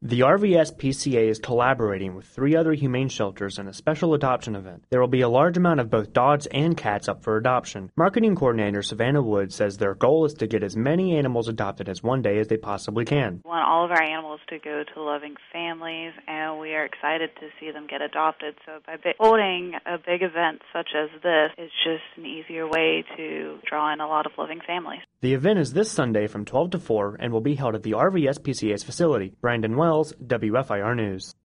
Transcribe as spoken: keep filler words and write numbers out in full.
The R V S P C A is collaborating with three other humane shelters in a special adoption event. There will be a large amount of both dogs and cats up for adoption. Marketing coordinator Savannah Wood says their goal is to get as many animals adopted as one day as they possibly can. We want all of our animals to go to loving families, and we are excited to see them get adopted. So by holding a big event such as this, it's just an easier way to draw in a lot of loving families. The event is this Sunday from twelve to four and will be held at the R V S P C A's facility. Brandon Wells, W F I R News.